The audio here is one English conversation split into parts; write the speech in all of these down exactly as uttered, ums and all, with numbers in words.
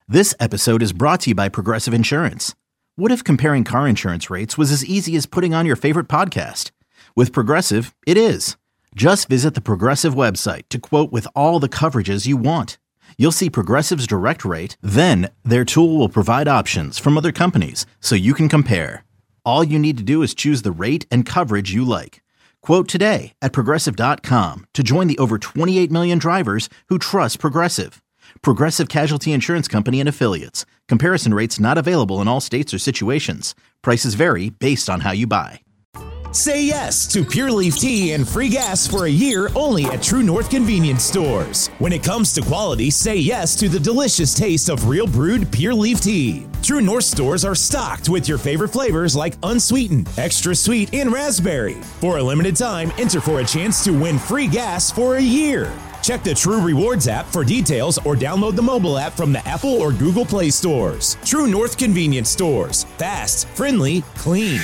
This episode is brought to you by Progressive Insurance. What if comparing car insurance rates was as easy as putting on your favorite podcast? With Progressive, it is. Just visit the Progressive website to quote with all the coverages you want. You'll see Progressive's direct rate, then their tool will provide options from other companies so you can compare. All you need to do is choose the rate and coverage you like. Quote today at progressive dot com to join the over twenty-eight million drivers who trust Progressive. Progressive Casualty Insurance Company and Affiliates. Comparison rates not available in all states or situations. Prices vary based on how you buy. Say yes to Pure Leaf Tea and free gas for a year only at True North Convenience Stores. When it comes to quality, say yes to the delicious taste of real brewed Pure Leaf Tea. True North stores are stocked with your favorite flavors like unsweetened, extra sweet, and raspberry. For a limited time, enter for a chance to win free gas for a year. Check the True Rewards app for details or download the mobile app from the Apple or Google Play stores. True North Convenience Stores. Fast, friendly, clean.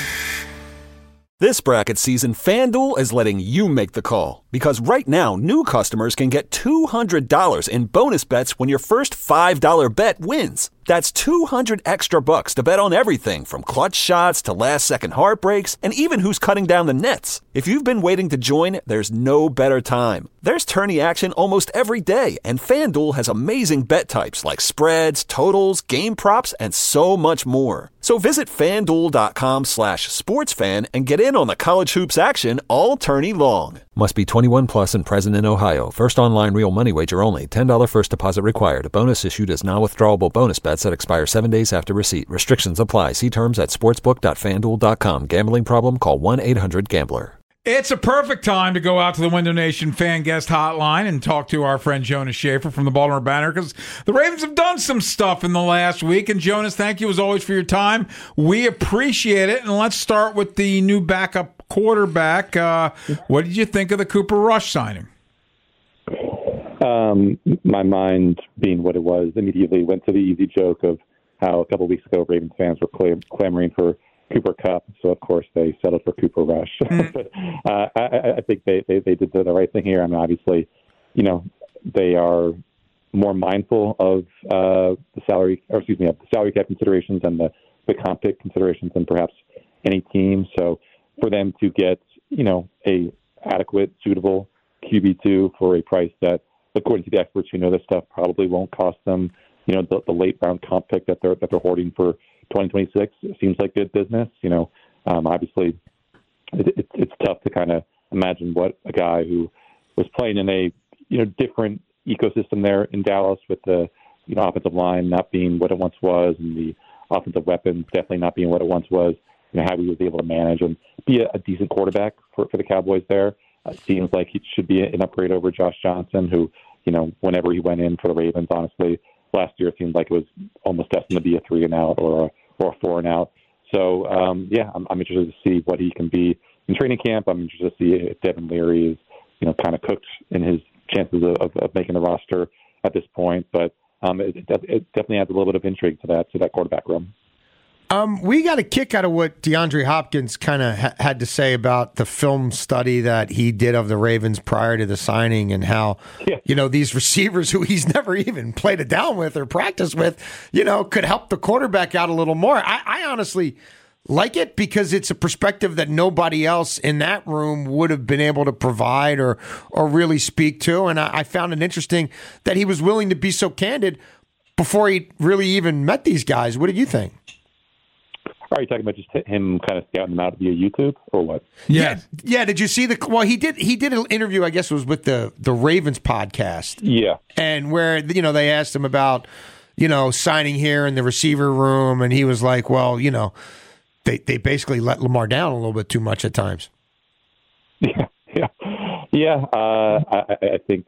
This bracket season, FanDuel is letting you make the call. Because right now, new customers can get two hundred dollars in bonus bets when your first five dollar bet wins. That's two hundred extra bucks to bet on everything from clutch shots to last-second heartbreaks and even who's cutting down the nets. If you've been waiting to join, there's no better time. There's tourney action almost every day, and FanDuel has amazing bet types like spreads, totals, game props, and so much more. So visit FanDuel.com slash sportsfan and get in on the college hoops action all tourney long. Must be twenty-one plus and present in Ohio. First online real money wager only. ten dollars first deposit required. Bonus issued as non-withdrawable bonus bets that expire seven days after receipt. Restrictions apply. See terms at sportsbook dot fan duel dot com. Gambling problem? Call one eight hundred gambler. It's a perfect time to go out to the Window Nation fan guest hotline and talk to our friend Jonas Shaffer from the Baltimore Banner, because the Ravens have done some stuff in the last week. And Jonas, thank you as always for your time. We appreciate it. And let's start with the new backup quarterback. Uh, what did you think of the Cooper Rush signing? Um, my mind, being what it was, immediately went to the easy joke of how a couple of weeks ago Ravens fans were clam- clamoring for Cooper Kupp, so of course they settled for Cooper Rush. Mm. but uh, I, I think they, they, they did the right thing here. I mean, obviously, you know, they are more mindful of uh, the salary, or excuse me, of the salary cap considerations and the, the comp pick considerations than perhaps any team. So for them to get, you know, a adequate, suitable Q B two for a price that, according to the experts who know this stuff, probably won't cost them, you know, the, the late round comp pick that they're that they're hoarding for twenty twenty-six. It seems like good business. You know, um, obviously, it, it, it's tough to kind of imagine what a guy who was playing in a you know different ecosystem there in Dallas with the you know offensive line not being what it once was and the offensive weapons definitely not being what it once was. You know, how he was able to manage and be a, a decent quarterback for, for the Cowboys there. Uh, seems like he should be an upgrade over Josh Johnson, who, you know, whenever he went in for the Ravens, honestly, last year it seemed like it was almost destined to be a three and out or a, or a four and out. So, um, yeah, I'm, I'm interested to see what he can be in training camp. I'm interested to see if Devin Leary is, you know, kind of cooked in his chances of, of, of making the roster at this point. But um, it, it definitely adds a little bit of intrigue to that to that quarterback room. Um, we got a kick out of what DeAndre Hopkins kind of ha- had to say about the film study that he did of the Ravens prior to the signing and how, yeah. you know, these receivers who he's never even played it down with or practiced with, you know, could help the quarterback out a little more. I, I honestly like it because it's a perspective that nobody else in that room would have been able to provide or, or really speak to. And I, I found it interesting that he was willing to be so candid before he really even met these guys. What did you think? Are you talking about just him kind of scouting them out via YouTube or what? Yeah, yeah. Did you see the? Well, he did. He did an interview. I guess it was with the the Ravens podcast. Yeah, and where you know they asked him about you know signing here in the receiver room, and he was like, "Well, you know, they they basically let Lamar down a little bit too much at times." Yeah, yeah, yeah. Uh, I, I think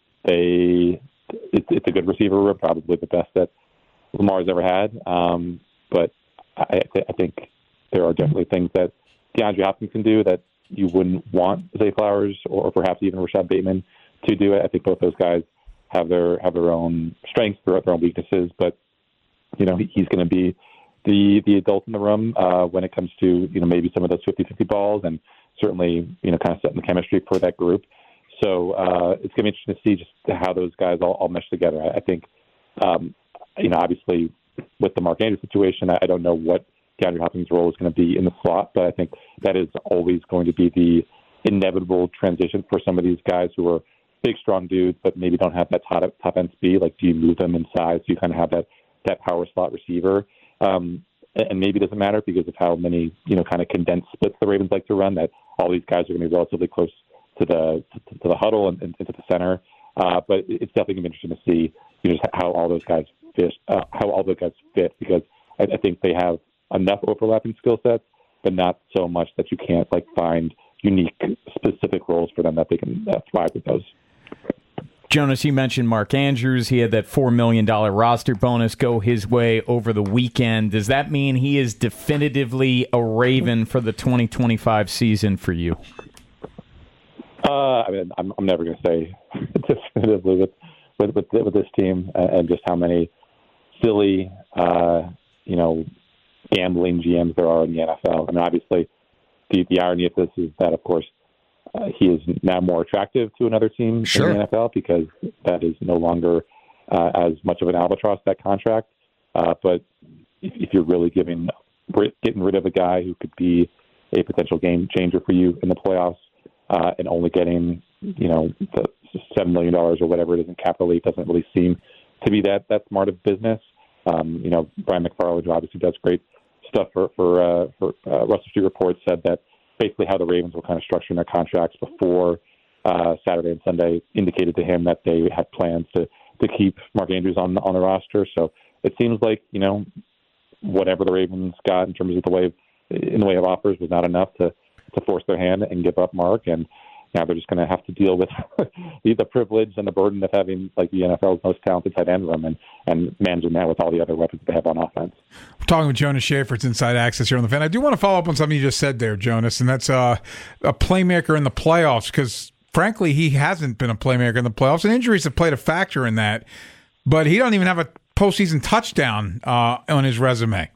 they it's, it's a good receiver room, probably the best that Lamar's ever had. Um, but I, I think there are definitely things that DeAndre Hopkins can do that you wouldn't want Zay Flowers or perhaps even Rashad Bateman to do it. I think both those guys have their have their own strengths, their, their own weaknesses, but you know he, he's going to be the the adult in the room uh, when it comes to you know maybe some of those fifty-fifty balls, and certainly you know kind of setting the chemistry for that group. So uh, it's going to be interesting to see just how those guys all, all mesh together. I, I think um, you know, obviously with the Mark Andrews situation, I don't know what DeAndre Hopkins' role is going to be in the slot, but I think that is always going to be the inevitable transition for some of these guys who are big, strong dudes, but maybe don't have that top, top end speed. Like, do you move them in size? Do you kind of have that, that power slot receiver? Um, and maybe it doesn't matter because of how many, you know, kind of condensed splits the Ravens like to run, that all these guys are going to be relatively close to the to, to the huddle and, and into the center. Uh, but it's definitely going to be interesting to see, you know, just how all those guys fit, uh, how all those guys fit, because I, I think they have enough overlapping skill sets, but not so much that you can't like find unique, specific roles for them that they can uh, thrive with those. Jonas, you mentioned Mark Andrews. He had that four million dollars roster bonus go his way over the weekend. Does that mean he is definitively a Raven for the twenty twenty-five season for you? Uh, I mean, I'm, I'm never going to say definitively with, with with with this team and just how many silly, uh, you know, gambling G Ms there are in the N F L. I mean, obviously, the, the irony of this is that, of course, uh, he is now more attractive to another team sure. in the N F L because that is no longer uh, as much of an albatross, that contract. Uh, but if, if you're really giving getting rid of a guy who could be a potential game changer for you in the playoffs uh, and only getting, you know, the seven million dollars or whatever it is in cap relief doesn't really seem to be that, that smart of business. Um, you know, Brian McFarland, who obviously does great stuff for for, uh, for uh, Russell Street Report, said that basically how the Ravens were kind of structuring their contracts before uh, Saturday and Sunday indicated to him that they had plans to, to keep Mark Andrews on on the roster. So it seems like, you know, whatever the Ravens got in terms of the way of, in the way of offers was not enough to, to force their hand and give up Mark. And now they're just going to have to deal with the, the privilege and the burden of having like the N F L's most talented tight end room and, and managing that with all the other weapons they have on offense. We're talking with Jonas Shaffer. It's Inside Access here on the Fan. I do want to follow up on something you just said there, Jonas, and that's uh, a playmaker in the playoffs, because frankly, he hasn't been a playmaker in the playoffs, and injuries have played a factor in that. But he doesn't even have a postseason touchdown uh, on his resume.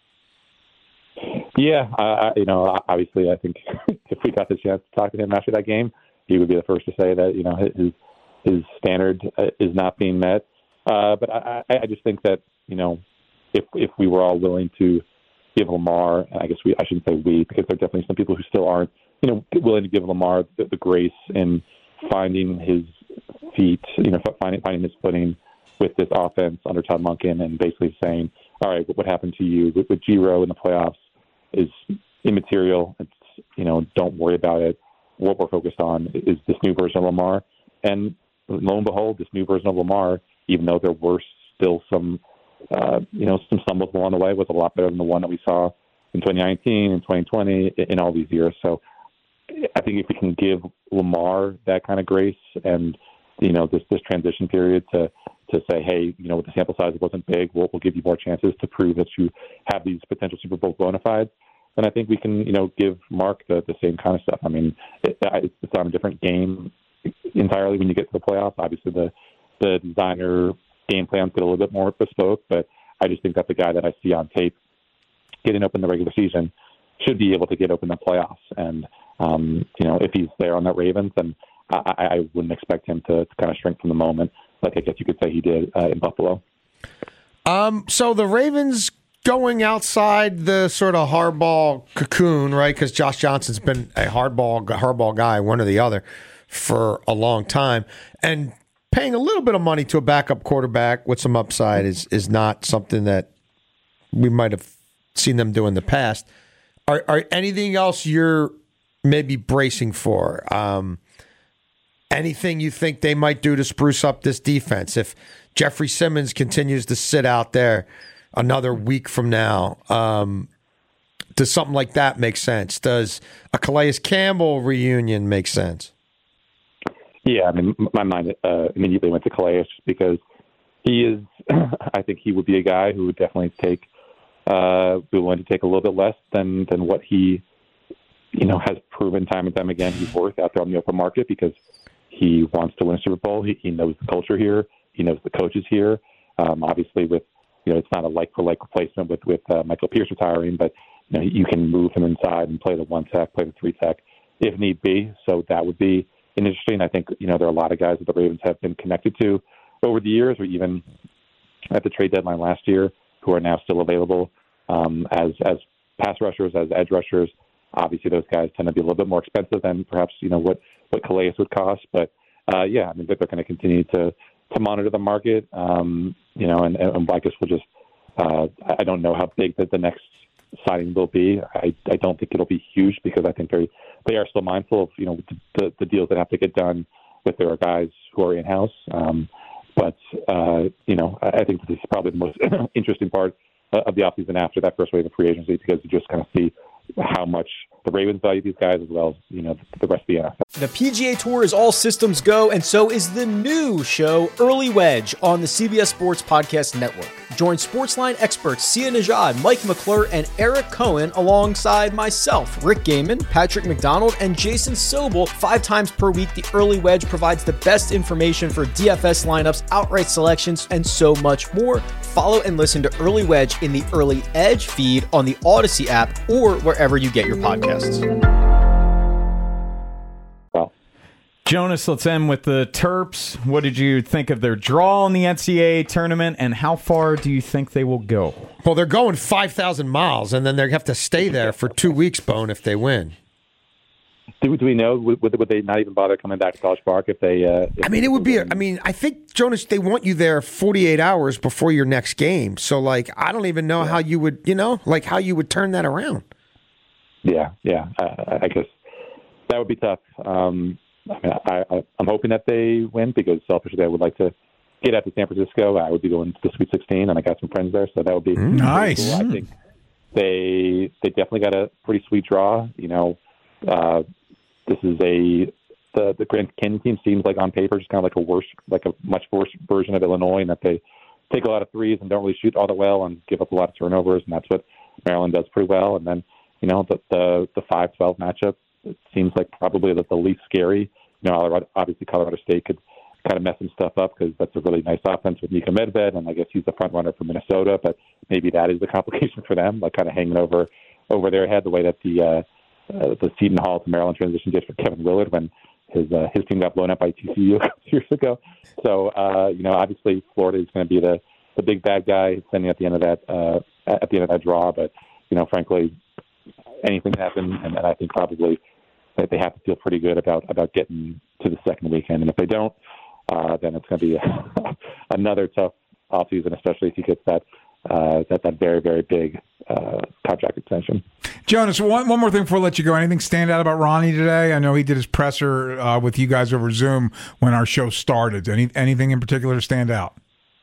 Yeah, uh, you know, obviously, I think if we got the chance to talk to him after that game, he would be the first to say that, you know, his his standard is not being met. Uh, but I, I just think that, you know, if if we were all willing to give Lamar, I guess we I shouldn't say we, because there are definitely some people who still aren't, you know, willing to give Lamar the, the grace in finding his feet, you know, finding finding his footing with this offense under Todd Monken, and basically saying, all right, what happened to you with, with Giro in the playoffs is immaterial. It's, you know, don't worry about it. What we're focused on is this new version of Lamar. And lo and behold, this new version of Lamar, even though there were still some, uh, you know, some stumbles along the way, was a lot better than the one that we saw in twenty nineteen and twenty twenty in all these years. So I think if we can give Lamar that kind of grace and, you know, this, this transition period to, to say, hey, you know, with the sample size, it wasn't big, we'll, we'll give you more chances to prove that you have these potential Super Bowl bona fides. And I think we can, you know, give Mark the, the same kind of stuff. I mean, it, it's on a different game entirely when you get to the playoffs. Obviously, the the designer game plans get a little bit more bespoke, but I just think that the guy that I see on tape getting open the regular season should be able to get open the playoffs. And, um, you know, if he's there on that Ravens, then I, I wouldn't expect him to, to kind of shrink from the moment, like I guess you could say he did uh, in Buffalo. Um, so the Ravens going outside the sort of hardball cocoon, right? Because Josh Johnson's been a hardball hardball guy, one or the other, for a long time, and paying a little bit of money to a backup quarterback with some upside is is not something that we might have seen them do in the past. Are, are anything else you're maybe bracing for? Um, anything you think they might do to spruce up this defense? If Jeffrey Simmons continues to sit out there another week from now, um, does something like that make sense? Does a Calais Campbell reunion make sense? Yeah, I mean, my mind uh, immediately went to Calais just because he is, I think he would be a guy who would definitely take, uh, be willing to take a little bit less than, than what he, you know, has proven time and time again he's worth out there on the open market, because he wants to win a Super Bowl. He, he knows the culture here. He knows the coaches here. Um, obviously, with, you know, it's not a like-for-like replacement with, with uh, Michael Pierce retiring, but, you know, you can move him inside and play the one tech, play the three tech if need be. So that would be interesting. I think, you know, there are a lot of guys that the Ravens have been connected to over the years, or even at the trade deadline last year who are now still available um, as as pass rushers, as edge rushers. Obviously, those guys tend to be a little bit more expensive than perhaps you know what what Calais would cost. But uh, yeah, I mean they're going to continue to to monitor the market. Um, you know, and, and I guess we'll just uh, I don't know how big the, the next signing will be. I, I don't think it'll be huge because I think they they are still mindful of you know the, the deals that have to get done with their guys who are in house. Um, but uh, you know, I think this is probably the most interesting part of the offseason after that first wave of free agency because you just kind of see how much the Ravens value these guys as well as you know the rest of the N F L. The P G A Tour is all systems go, and so is the new show Early Wedge on the C B S Sports Podcast Network. Join Sportsline experts Sia Nejad, Mike McClure, and Eric Cohen alongside myself, Rick Gaiman, Patrick McDonald, and Jason Sobel. Five times per week, the Early Wedge provides the best information for D F S lineups, outright selections, and so much more. Follow and listen to Early Wedge in the Early Edge feed on the Odyssey app or wherever you get your podcasts. Jonas, let's end with the Terps. What did you think of their draw in the N C double A tournament, and how far do you think they will go? Well, they're going five thousand miles, and then they have to stay there for two weeks, Bone, if they win. Do, do we know, would, would they not even bother coming back to College Park if they... Uh, if I mean, it would be... A, I mean, I think, Jonas, they want you there forty-eight hours before your next game. So, like, I don't even know yeah. how you would, you know, like how you would turn that around. Yeah, yeah. Uh, I guess that would be tough. Um I mean, I, I, I'm hoping that they win because selfishly I would like to get out to San Francisco. I would be going to the Sweet sixteen, and I got some friends there, so that would be nice. Cool. I think they they definitely got a pretty sweet draw. You know, uh, this is a the the Grand Canyon team seems like on paper just kind of like a worse, like a much worse version of Illinois, in that they take a lot of threes and don't really shoot all that well and give up a lot of turnovers, and that's what Maryland does pretty well. And then you know the the, the five twelve matchup. It seems like probably the, the least scary. You know, obviously Colorado State could kind of mess some stuff up because that's a really nice offense with Nika Medved, and I guess he's the front runner for Minnesota. But maybe that is the complication for them, like kind of hanging over over their head the way that the uh, uh, the Seton Hall to Maryland transition did for Kevin Willard when his uh, his team got blown up by T C U a couple years ago. So uh, you know, obviously Florida is going to be the the big bad guy standing at the end of that uh, at the end of that draw. But you know, frankly, anything can happen, and, and I think probably that they have to feel pretty good about, about getting to the second weekend. And if they don't, uh, then it's going to be a, another tough offseason, especially if he gets that uh, that, that very, very big uh, contract extension. Jonas, one, one more thing before I let you go. Anything stand out about Ronnie today? I know he did his presser uh, with you guys over Zoom when our show started. Any Anything in particular stand out?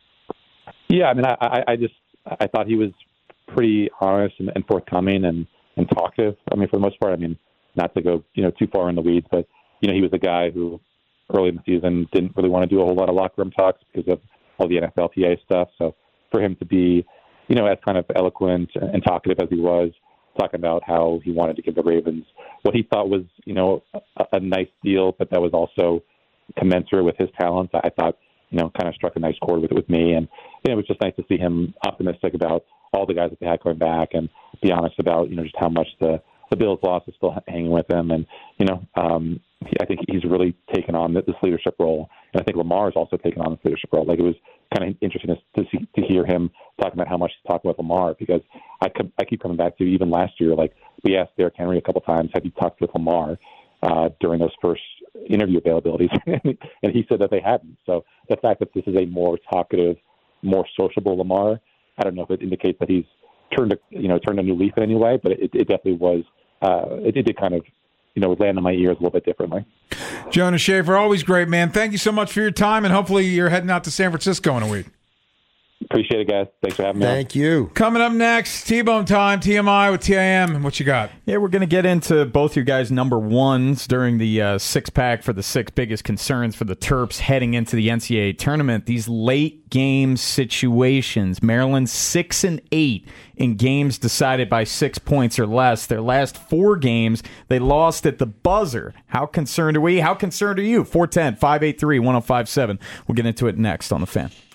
Yeah, I mean, I, I, I just I thought he was pretty honest and, and forthcoming and, and talkative. I mean, for the most part, I mean, not to go, you know, too far in the weeds, but, you know, he was a guy who early in the season didn't really want to do a whole lot of locker room talks because of all the N F L P A stuff. So for him to be, you know, as kind of eloquent and talkative as he was, talking about how he wanted to give the Ravens what he thought was, you know, a, a nice deal, but that was also commensurate with his talents, I thought, you know, kind of struck a nice chord with with me. And, you know, it was just nice to see him optimistic about all the guys that they had coming back and be honest about, you know, just how much the, the Bills' loss is still hanging with him. And, you know, um, he, I think he's really taken on this leadership role. And I think Lamar has also taken on this leadership role. Like, it was kind of interesting to, to, see, to hear him talking about how much he's talking with Lamar, because I, com- I keep coming back to even last year, like, we asked Derrick Henry a couple times, have you talked with Lamar uh, during those first interview availabilities? And he said that they hadn't. So the fact that this is a more talkative, more sociable Lamar, I don't know if it indicates that he's turned a, you know, turned a new leaf in any way, but it, it definitely was, uh, it did kind of, you know, land on my ears a little bit differently. Jonas Shaffer, always great, man. Thank you so much for your time, and hopefully you're heading out to San Francisco in a week. Appreciate it, guys. Thanks for having me. Thank you. Coming up next, T-Bone time, T M I with T I M. What you got? Yeah, we're going to get into both your guys' number ones during the uh, six-pack for the six biggest concerns for the Terps heading into the N C double A tournament. These late game situations. Maryland six and eight in games decided by six points or less. Their last four games, they lost at the buzzer. How concerned are we? How concerned are you? four one zero, five eight three, one zero five seven. We'll get into it next on The Fan.